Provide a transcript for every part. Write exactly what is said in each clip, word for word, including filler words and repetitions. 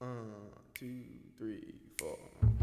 One, two, three, four.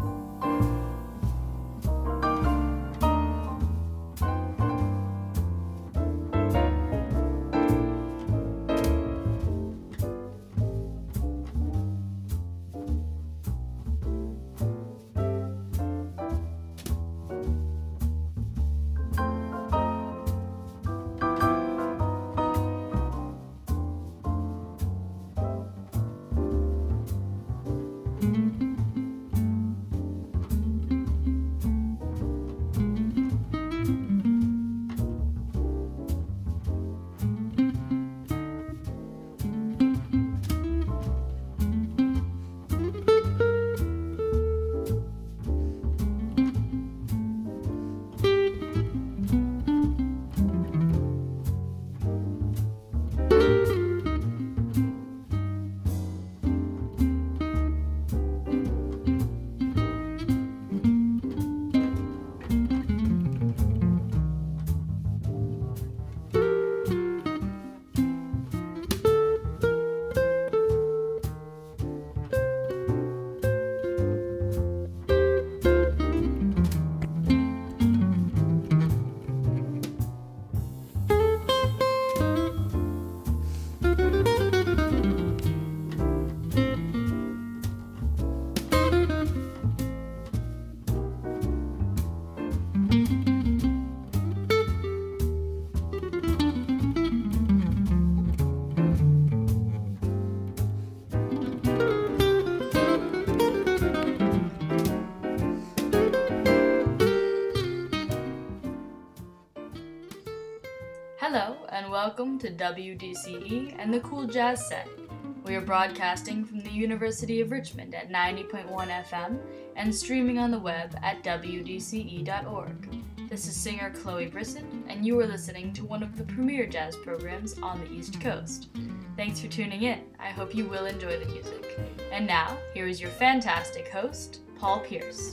Hello, and welcome to W D C E and the Cool Jazz Set. We are broadcasting from the University of Richmond at ninety point one F M and streaming on the web at w d c e dot org. This is singer Chloe Brisson, and you are listening to one of the premier jazz programs on the East Coast. Thanks for tuning in. I hope you will enjoy the music. And now, here is your fantastic host, Paul Pierce.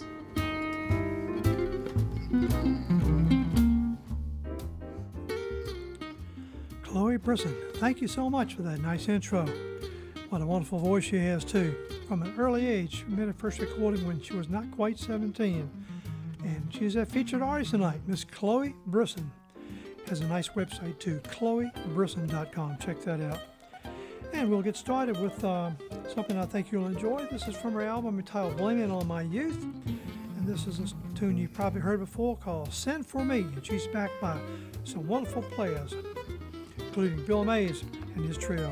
Chloe Brisson, thank you so much for that nice intro. What a wonderful voice she has too. From an early age, she made her first recording when she was not quite seventeen. And she's a featured artist tonight. Miss Chloe Brisson has a nice website too, chloe brisson dot com. Check that out. And we'll get started with uh, something I think you'll enjoy. This is from her album entitled Blaming on My Youth. And this is a tune you've probably heard before called Send For Me. And she's backed by some wonderful players, including Bill Mays and his trio.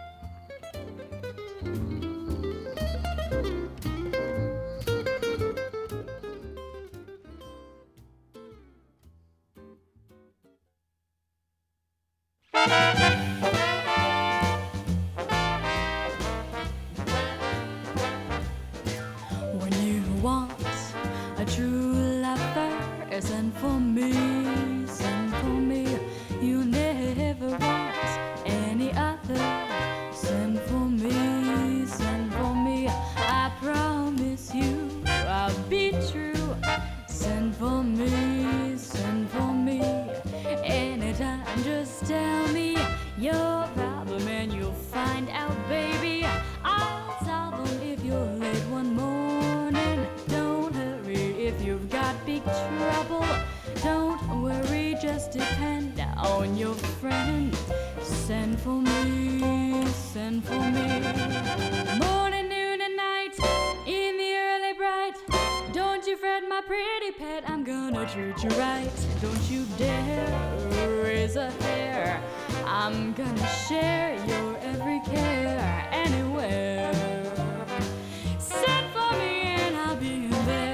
When you want a true lover, send for me, send for me. You never want any other. Send for me, send for me. I promise you I'll be true. Send for me, send for me. Anytime, just tell me your problem and you'll find out, baby. I'll solve them if you're late one morning. Don't hurry if you've got big trouble. Don't worry, just depend on your friend. Send for me, send for me. Morning, noon, and night, in the early bright. Don't you fret, my pretty pet, I'm gonna treat you right. Don't you dare raise a hair. I'm gonna share your every care anywhere. Send for me and I'll be there.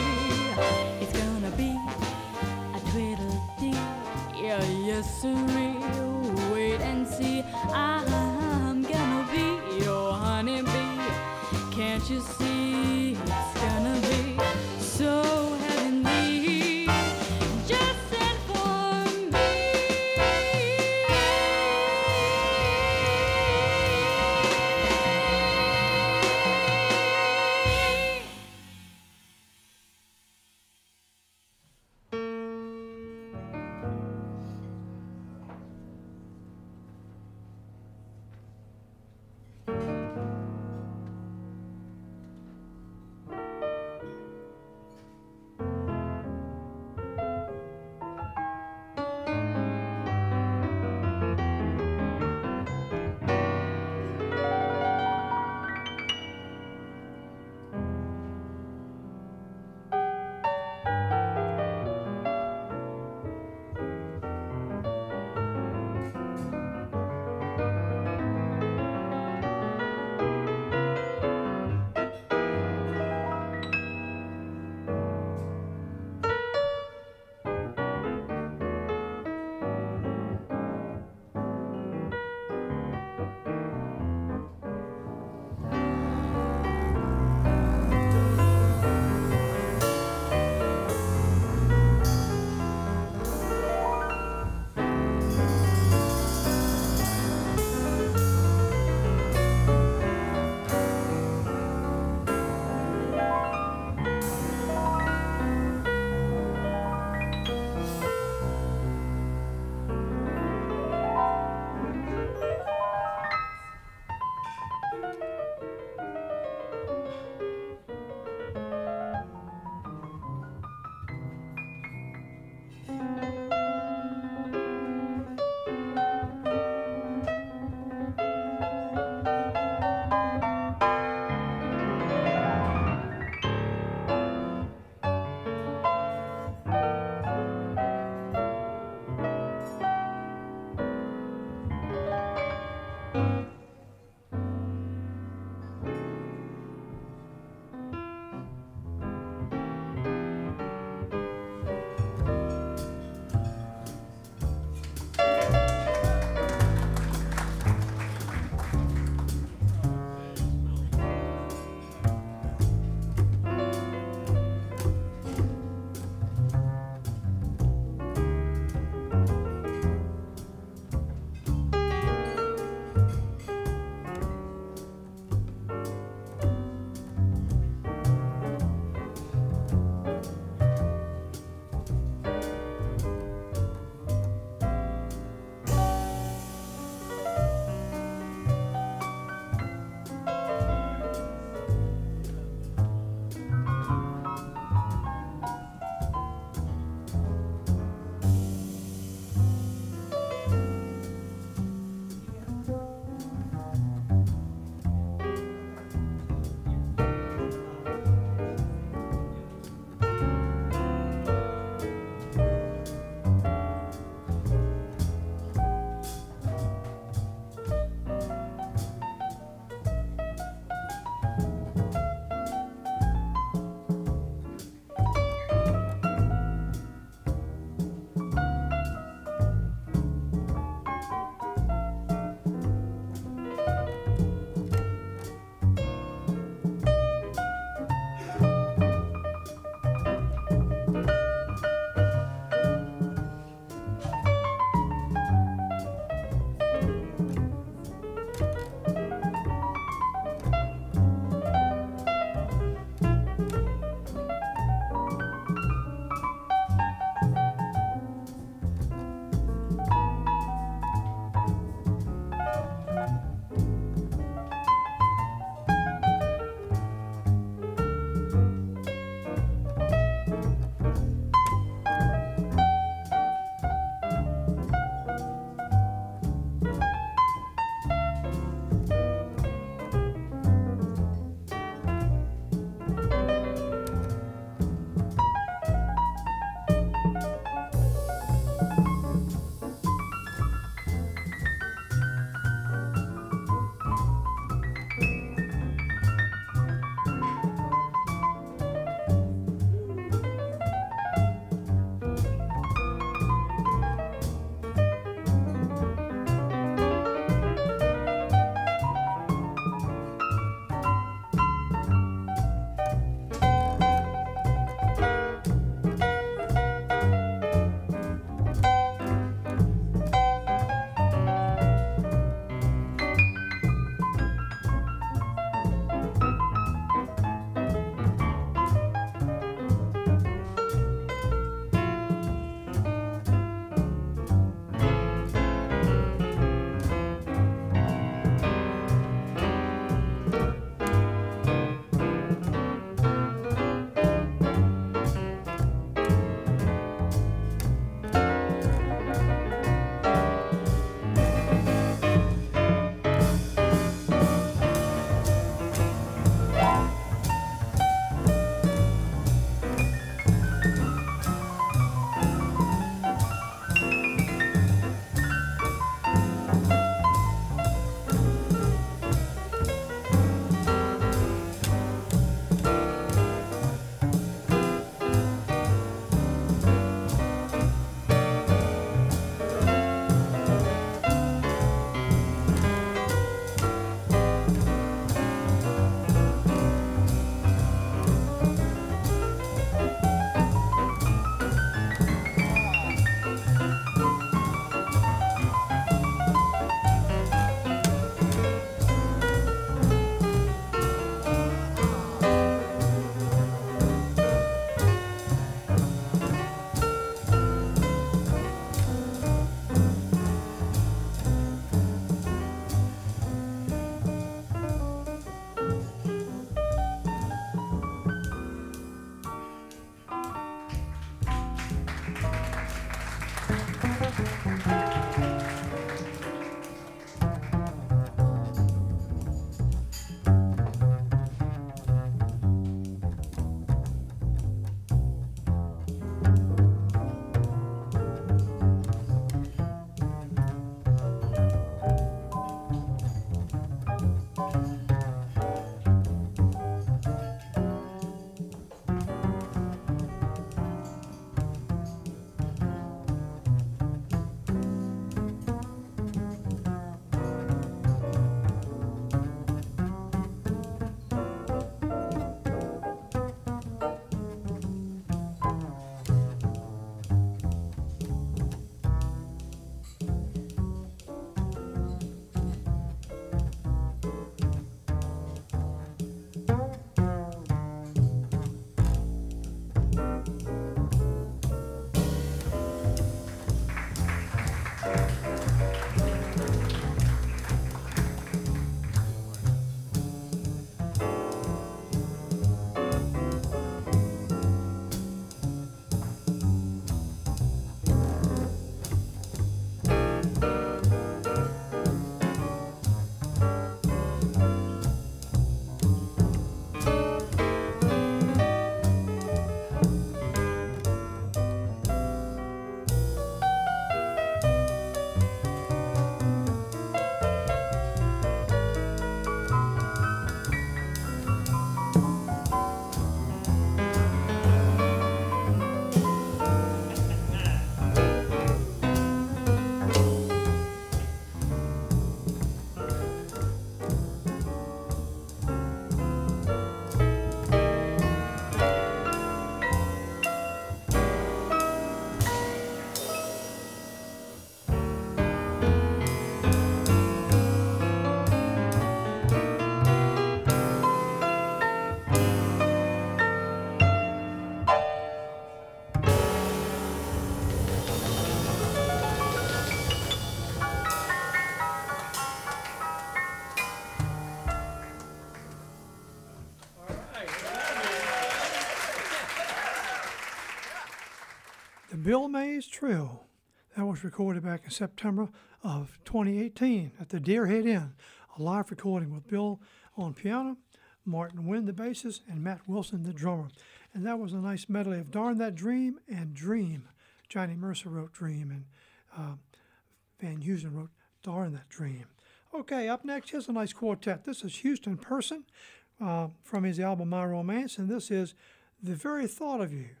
Bill Mays Trill. That was recorded back in September of twenty eighteen at the Deerhead Inn, a live recording with Bill on piano, Martin Wynn the bassist, and Matt Wilson the drummer. And that was a nice medley of Darn That Dream and Dream. Johnny Mercer wrote Dream, and uh, Van Heusen wrote Darn That Dream. Okay, up next, here's a nice quartet. This is Houston Person uh, from his album My Romance, and this is The Very Thought of You.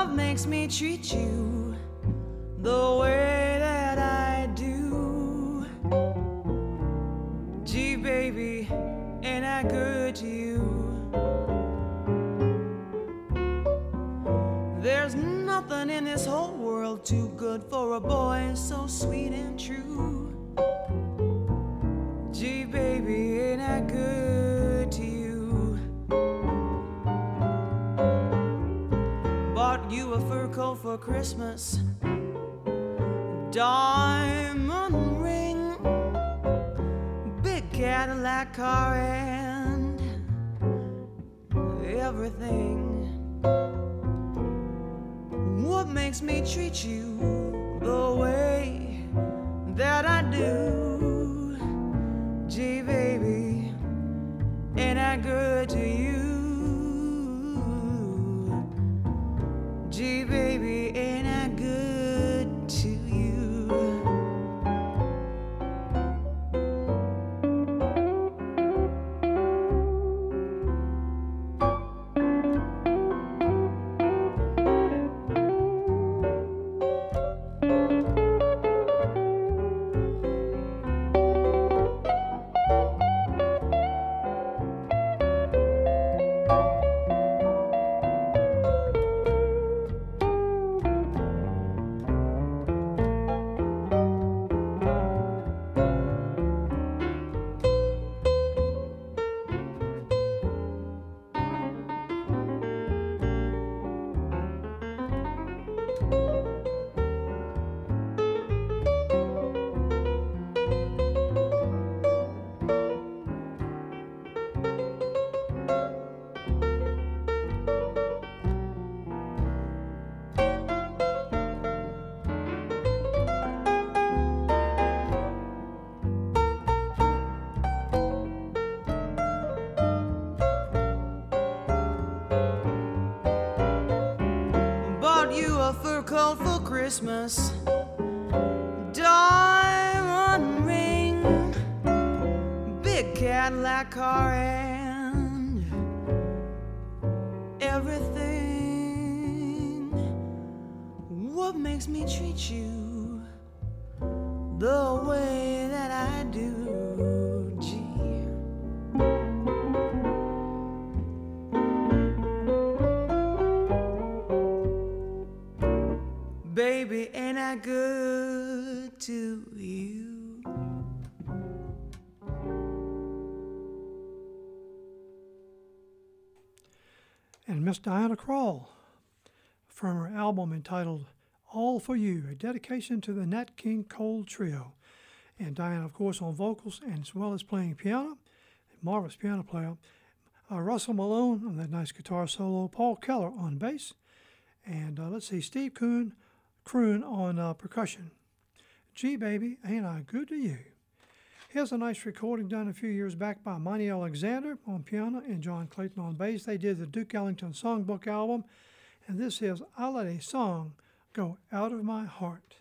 What makes me treat you the way that I do? Gee, baby, ain't I good to you? There's nothing in this whole world too good for a boy so sweet and true. Gee, baby, ain't I good to you? Bought you a fur coat for Christmas, diamond ring, big Cadillac car and everything. What makes me treat you the way that I do? Gee, baby, ain't I good to you? Gee, baby, ain't I good to you? Coat for Christmas, diamond ring, big Cadillac car and everything. What makes me treat you the way that I do? Gee. Baby, ain't I good to you? And Miss Diana Krall from her album entitled All For You, a dedication to the Nat King Cole Trio. And Diana, of course, on vocals and as well as playing piano, a marvelous piano player. Uh, Russell Malone on that nice guitar solo, Paul Keller on bass, and uh, let's see, Steve Kuhn croon on uh, percussion. Gee, baby, ain't I good to you? Here's a nice recording done a few years back by Monty Alexander on piano and John Clayton on bass. They did the Duke Ellington Songbook album, and this is I Let a Song Go Out of My Heart.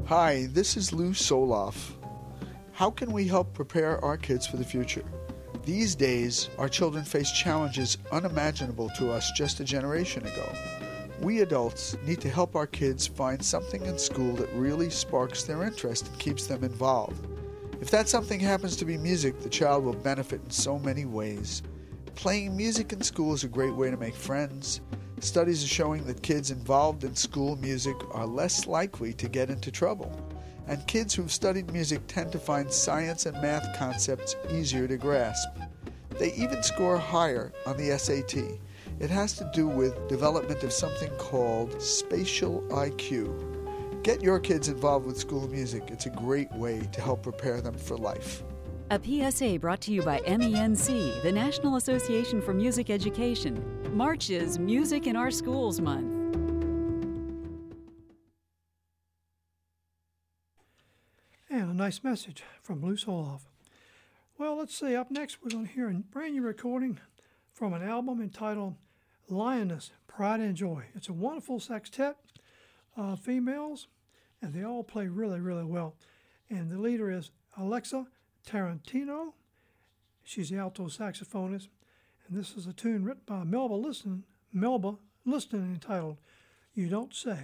Hi, this is Lou Soloff. How can we help prepare our kids for the future? These days, our children face challenges unimaginable to us just a generation ago. We adults need to help our kids find something in school that really sparks their interest and keeps them involved. If that something happens to be music, the child will benefit in so many ways. Playing music in school is a great way to make friends. Studies are showing that kids involved in school music are less likely to get into trouble. And kids who've studied music tend to find science and math concepts easier to grasp. They even score higher on the S A T. It has to do with development of something called spatial I Q. Get your kids involved with school music. It's a great way to help prepare them for life. A P S A brought to you by M E N C, the National Association for Music Education. March is Music in Our Schools Month. And a nice message from Lou Soloff. Well, let's see. Up next, we're going to hear a brand new recording from an album entitled Lioness, Pride and Joy. It's a wonderful sextet of females, and they all play really, really well. And the leader is Alexa Tarantino. She's the alto saxophonist. And this is a tune written by Melba Liston, Melba Liston entitled You Don't Say.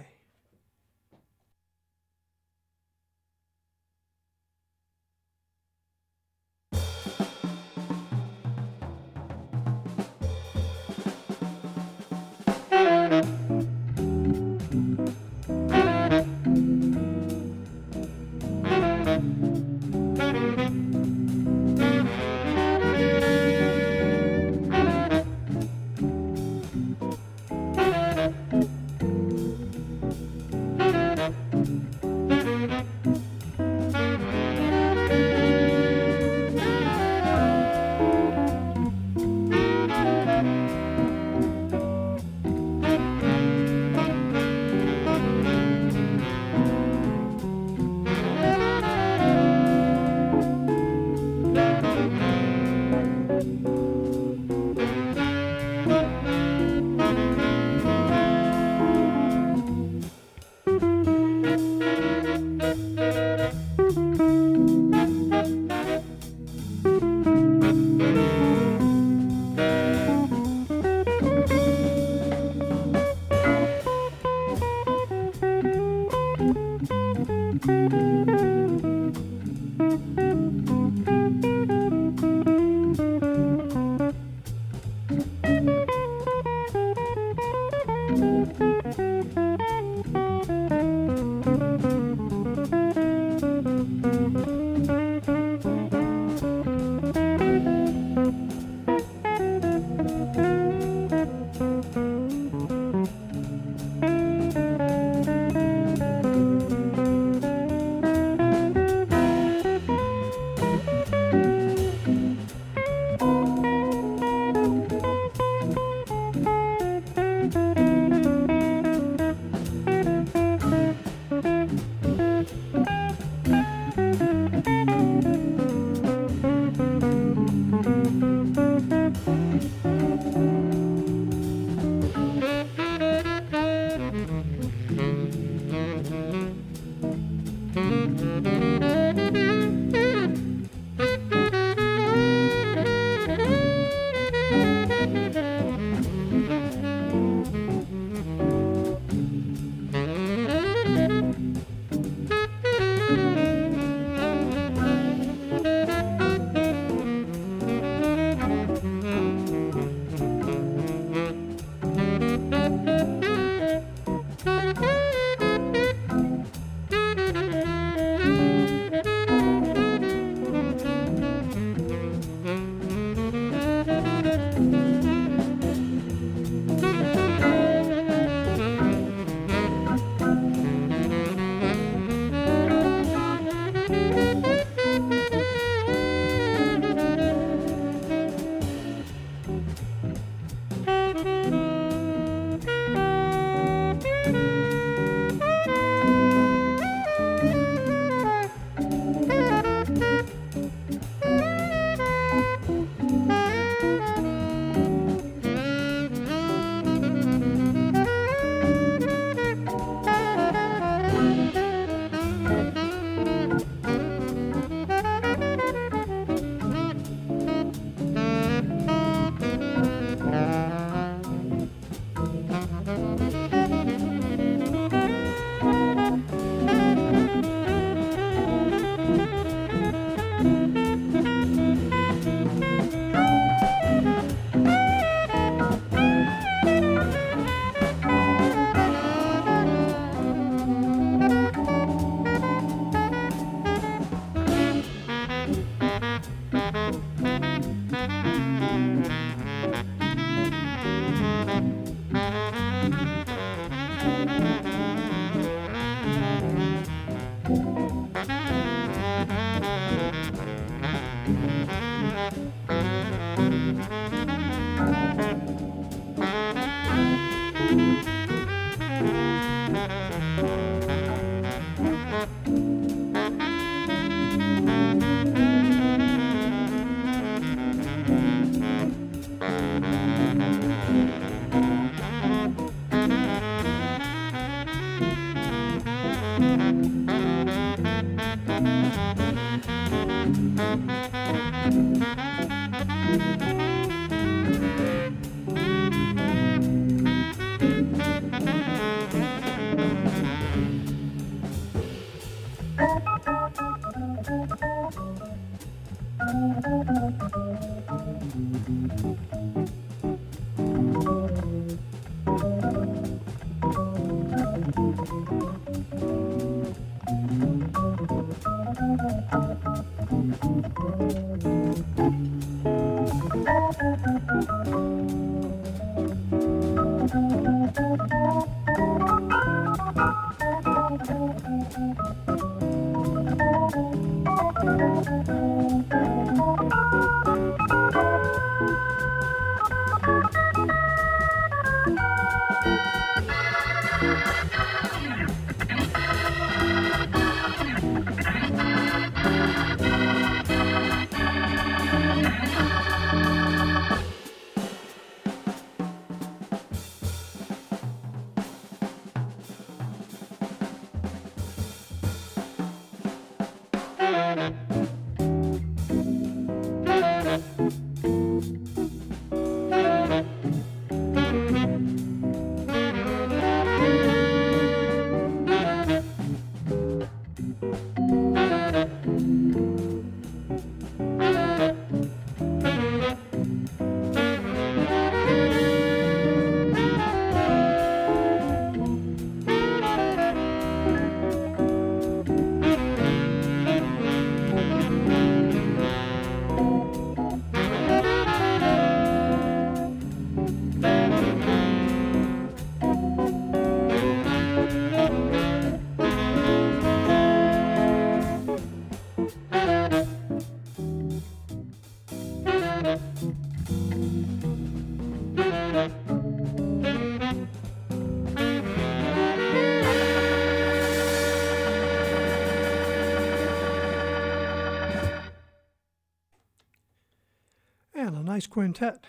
And a nice quintet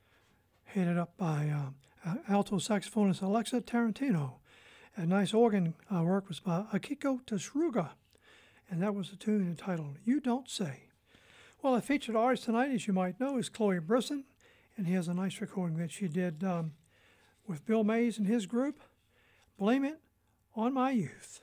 headed up by uh, alto saxophonist Alexa Tarantino. A nice organ uh, work was by Akiko Tsuruga, and that was a tune entitled You Don't Say. Well, a featured artist tonight, as you might know, is Chloe Brisson, and he has a nice recording that she did um, with Bill Mays and his group, Blame It on My Youth.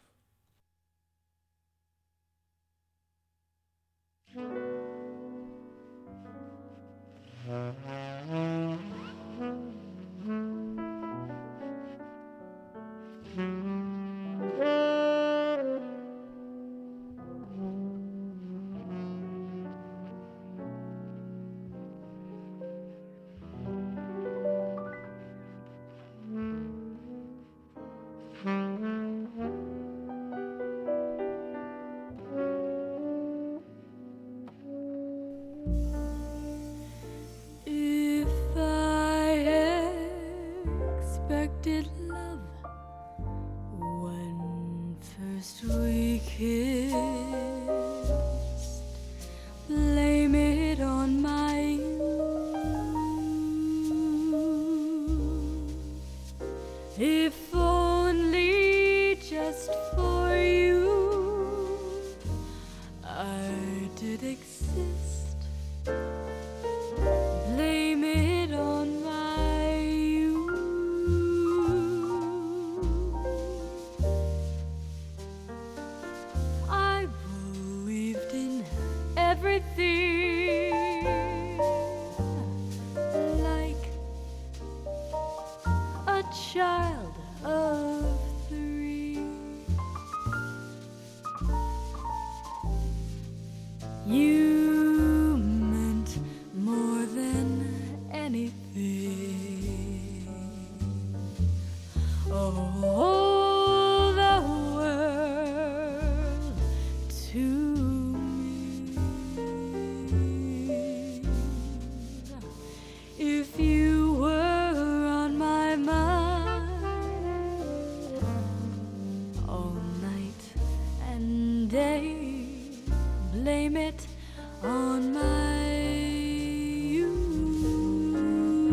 You all the world to me. If you were on my mind all night and day, blame it on my youth.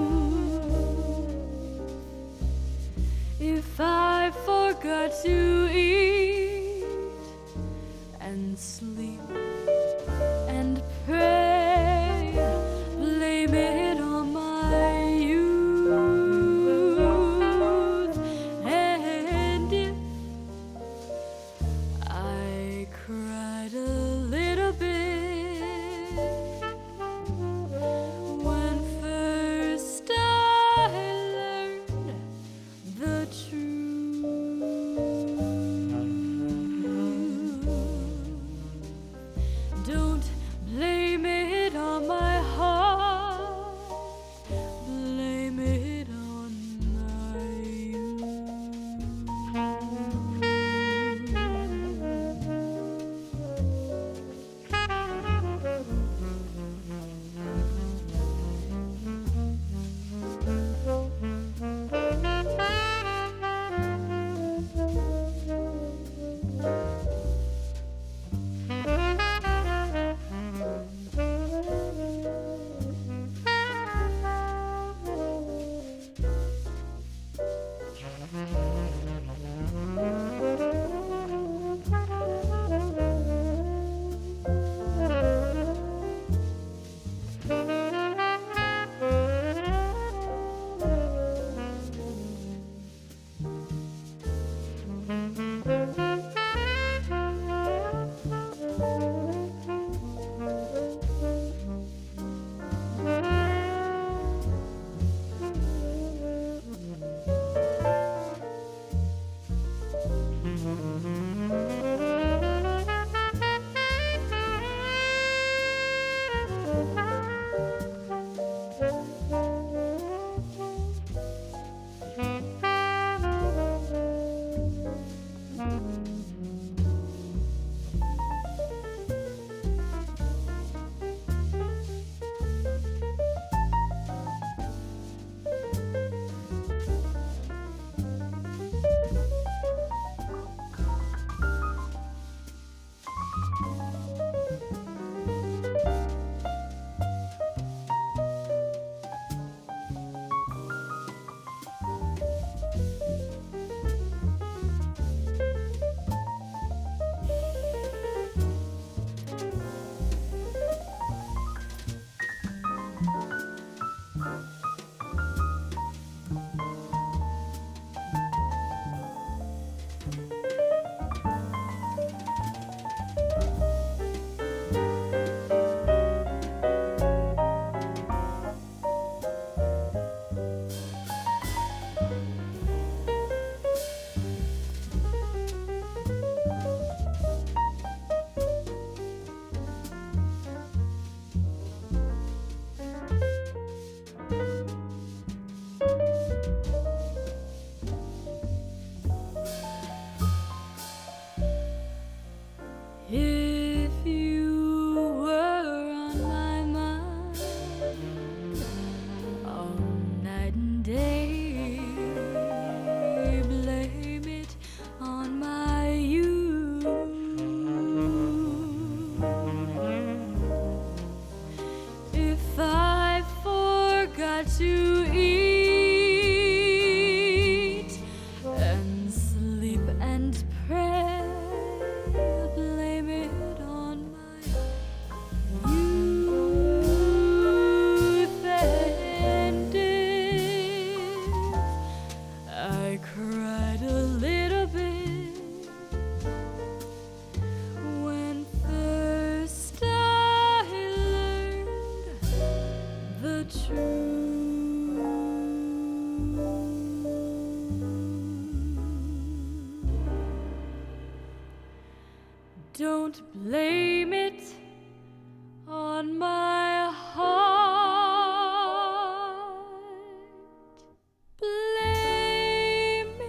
If I forgot to eat and sleep and pray, blame it on my youth. And if I cried a little bit when first I learned the truth, don't blame it on my heart, blame it on my youth. If you were on my mind all night and day, blame it on my youth. If I forgot to eat and sleep and pray, blame it on my youth. And if I cried a little bit when first I learned the truth, don't blame it on my heart, blame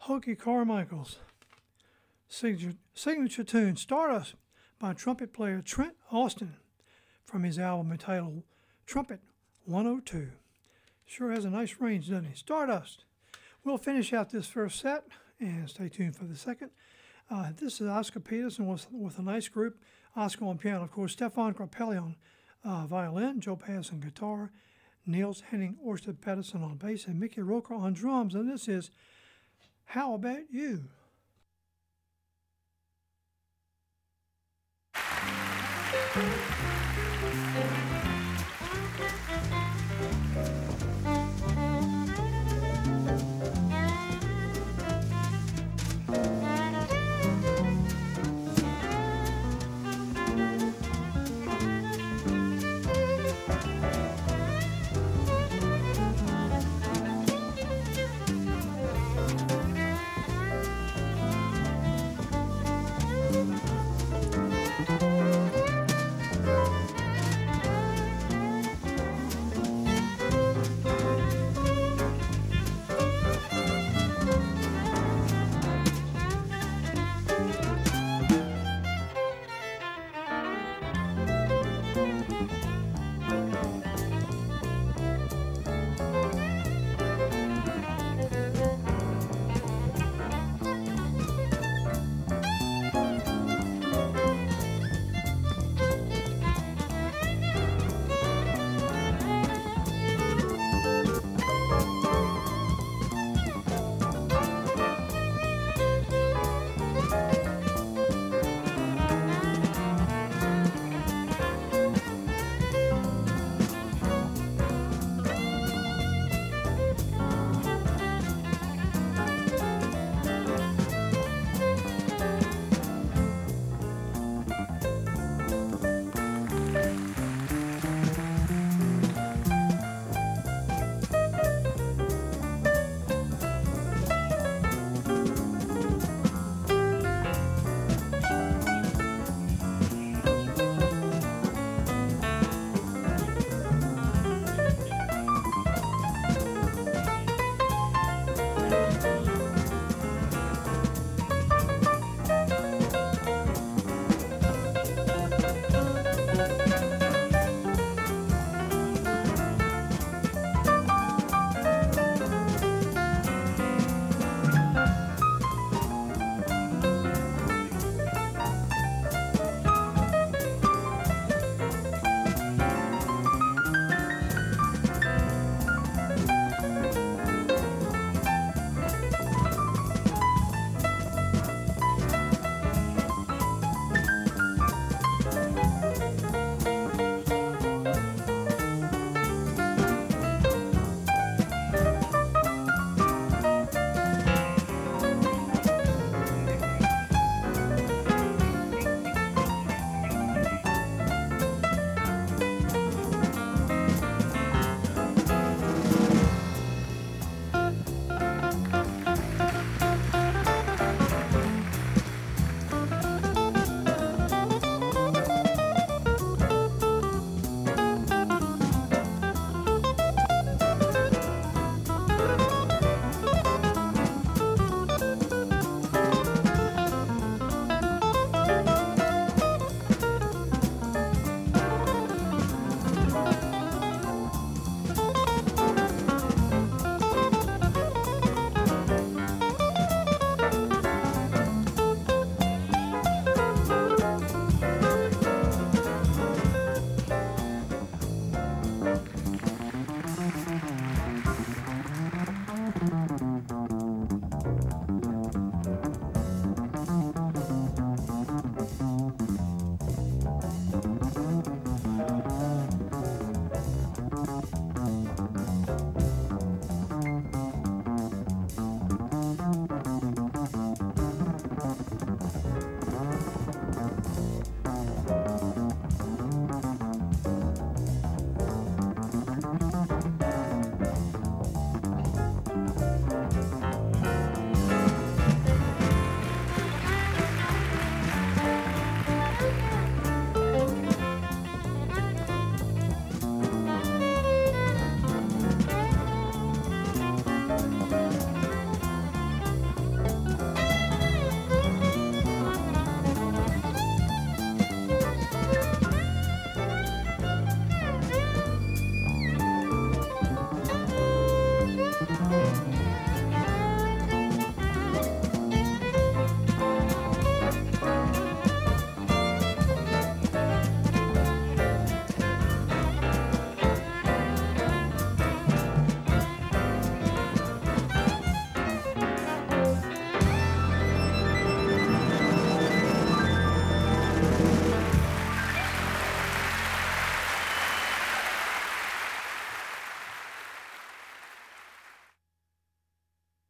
Hoagie Carmichael's signature, signature tune, Stardust, by trumpet player Trent Austin from his album entitled Trumpet one oh two. Sure has a nice range, doesn't he? Stardust. We'll finish out this first set and stay tuned for the second. Uh, this is Oscar Peterson with, with a nice group. Oscar on piano, of course, Stefan Grappelli on uh, violin, Joe Pass on guitar, Niels Henning Orsted Pedersen on bass, and Mickey Roker on drums. And this is How About You? Thank you.